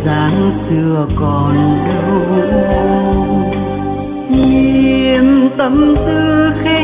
dáng xưa còn đâu. Niềm tâm tư khẽ